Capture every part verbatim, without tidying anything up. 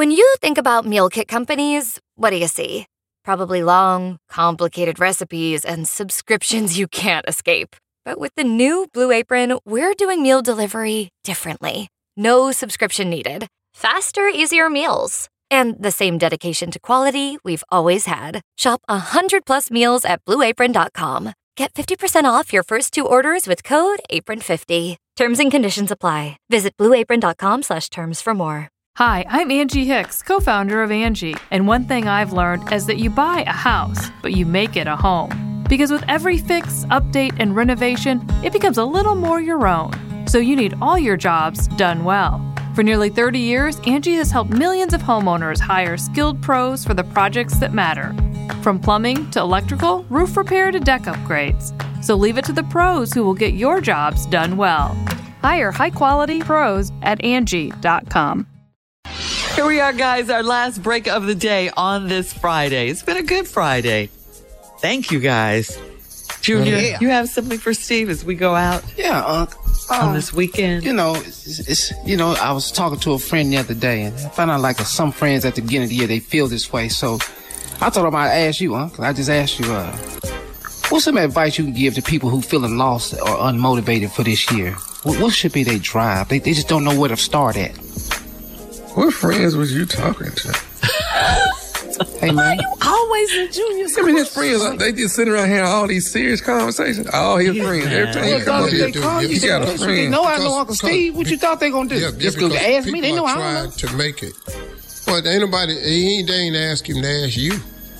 When you think about meal kit companies, what do you see? Probably long, complicated recipes and subscriptions you can't escape. But with the new Blue Apron, we're doing meal delivery differently. No subscription needed. Faster, easier meals. And the same dedication to quality we've always had. Shop one hundred plus meals at blue apron dot com. Get fifty percent off your first two orders with code apron fifty. Terms and conditions apply. Visit blue apron dot com slash terms for more. Hi, I'm Angie Hicks, co-founder of Angie. And one thing I've learned is that you buy a house, but you make it a home. Because with every fix, update, and renovation, it becomes a little more your own. So you need all your jobs done well. For nearly thirty years, Angie has helped millions of homeowners hire skilled pros for the projects that matter. From plumbing to electrical, roof repair to deck upgrades. So leave it to the pros who will get your jobs done well. Hire high-quality pros at Angie dot com. Here we are, guys, our last break of the day on this Friday. It's been a good Friday. Thank you, guys. Junior, yeah. You have something for Steve as we go out? Yeah, Unc. Uh, on this weekend? You know, it's, it's, you know, I was talking to a friend the other day, and I found out, like, some friends at the beginning of the year, they feel this way. So I thought I might ask you, Unc. I just asked you, uh, what's some advice you can give to people who feeling lost or unmotivated for this year? What, what should be their drive? They, they just don't know where to start at. What friends was you talking to? Hey, man. You always in Junior I mean, his friends, they just sitting around here all these serious conversations. All his yeah. every time well, he come up they here, call he got a friend. They know I know Uncle Steve. What you thought they gonna do? Yeah, just go ask me? They know I don't know. To make it. Well, ain't nobody, he ain't, they ain't ask him to ask you.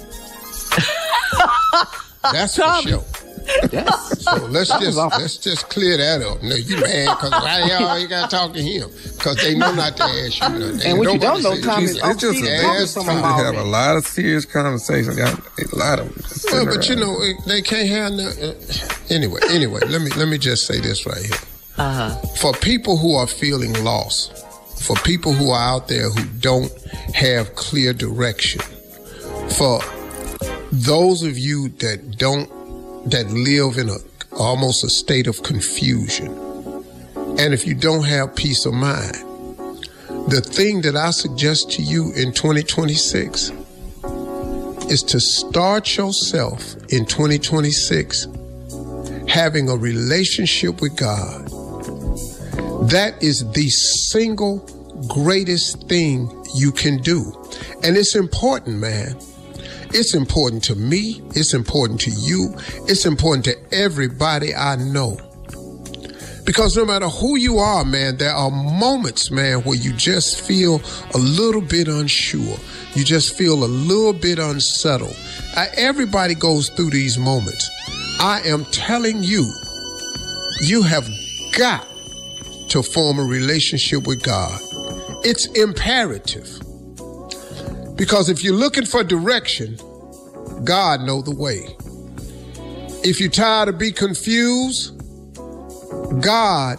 That's for sure. Yes. So let's just let's just clear that up. No, you mad because why y'all you gotta talk to him because they know not to ask you nothing. And what you don't know, Tommy, it's, it's just ask to have a lot of serious conversations. Got a lot of them. Well, but you know they can't have no. Uh, anyway, anyway, let me let me just say this right here. Uh-huh. For people who are feeling lost, for people who are out there who don't have clear direction, for those of you that don't. that live in a almost a state of confusion. And if you don't have peace of mind, the thing that I suggest to you in twenty twenty-six is to start yourself in twenty twenty-six having a relationship with God. That is the single greatest thing you can do. And it's important, man. It's important to me. It's important to you. It's important to everybody I know. Because no matter who you are, man, there are moments, man, where you just feel a little bit unsure. You just feel a little bit unsettled. Uh, everybody goes through these moments. I am telling you, you have got to form a relationship with God. It's imperative. Because if you're looking for direction, God knows the way. If you're tired of being confused, God,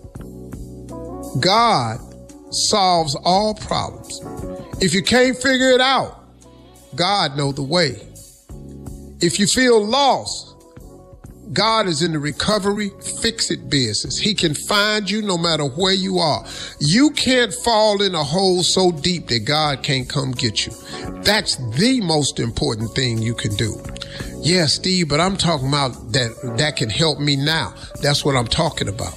God solves all problems. If you can't figure it out, God knows the way. If you feel lost, God is in the recovery, fix-it business. He can find you no matter where you are. You can't fall in a hole so deep that God can't come get you. That's the most important thing you can do. Yeah, Steve, but I'm talking about that that can help me now. That's what I'm talking about.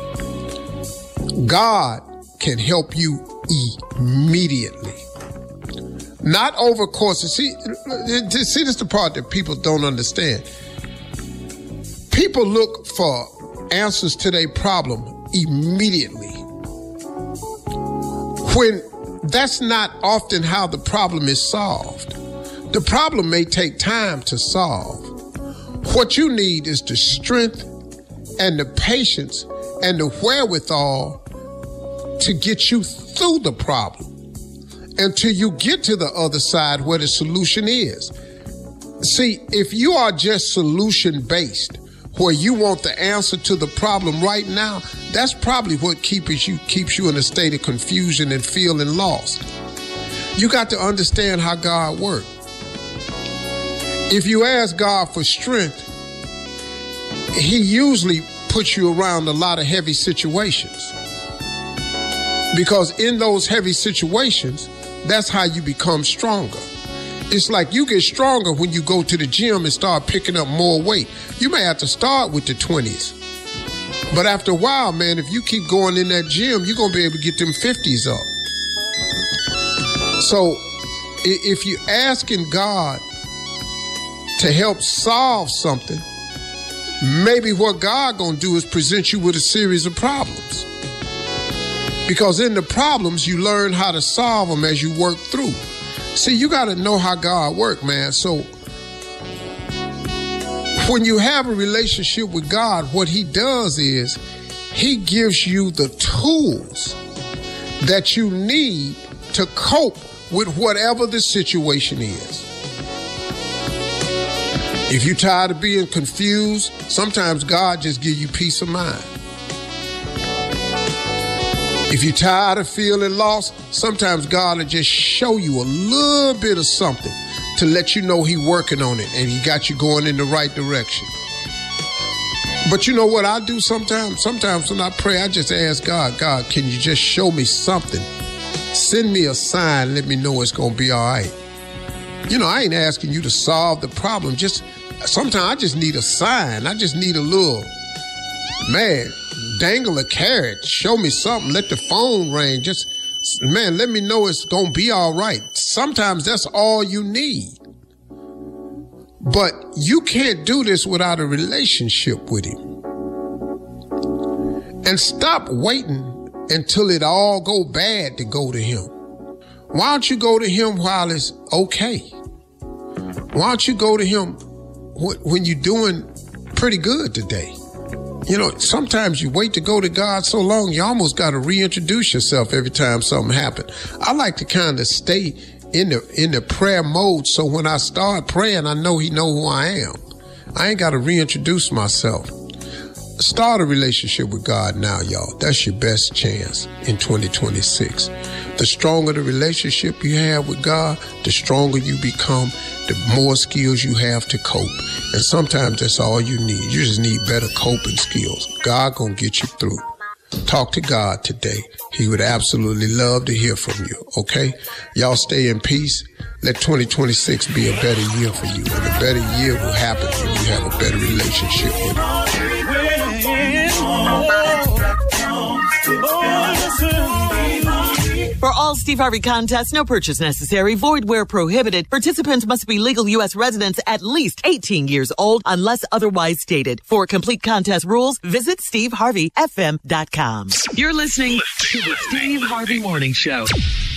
God can help you immediately. Not over courses. See, see, this is the part that people don't understand. People look for answers to their problem immediately, when that's not often how the problem is solved. The problem may take time to solve. What you need is the strength and the patience and the wherewithal to get you through the problem until you get to the other side where the solution is. See, if you are just solution-based, where you want the answer to the problem right now, that's probably what keeps you keeps you in a state of confusion and feeling lost. You got to understand how God works. If you ask God for strength, He usually puts you around a lot of heavy situations. Because in those heavy situations, That's how you become stronger. It's like you get stronger when you go to the gym and start picking up more weight. You may have to start with the twenties. But after a while, man, if you keep going in that gym, you're going to be able to get them fifties up. So if you're asking God to help solve something, maybe what God going to do is present you with a series of problems. Because in the problems, you learn how to solve them as you work through. See, you got to know how God works, man. So when you have a relationship with God, what he does is he gives you the tools that you need to cope with whatever the situation is. If you're tired of being confused, sometimes God just gives you peace of mind. If you're tired of feeling lost, sometimes God will just show you a little bit of something to let you know he's working on it and he got you going in the right direction. But you know what I do sometimes? Sometimes when I pray, I just ask God, God, can you just show me something? Send me a sign, let me know it's going to be all right. You know, I ain't asking you to solve the problem. Just sometimes I just need a sign. I just need a little, man, dangle a carrot. Show me something. Let the phone ring. Just, man, let me know it's going to be all right. Sometimes that's all you need. But you can't do this without a relationship with him. And stop waiting until it all go bad to go to him. Why don't you go to him while it's okay? Why don't you go to him when you're doing pretty good today? You know, sometimes you wait to go to God so long, you almost got to reintroduce yourself every time something happens. I like to kind of stay in the in the prayer mode, so when I start praying, I know he know who I am. I ain't got to reintroduce myself. Start a relationship with God now, y'all. That's your best chance in twenty twenty-six. The stronger the relationship you have with God, the stronger you become, the more skills you have to cope. And sometimes that's all you need. You just need better coping skills. God gonna get you through. Talk to God today. He would absolutely love to hear from you, okay? Y'all stay in peace. Let twenty twenty-six be a better year for you. And a better year will happen when you have a better relationship with him. For all Steve Harvey contests, no purchase necessary, void where prohibited. Participants must be legal U S residents at least eighteen years old unless otherwise stated. For complete contest rules, visit steve harvey f m dot com. You're listening to the Steve Harvey Morning Show.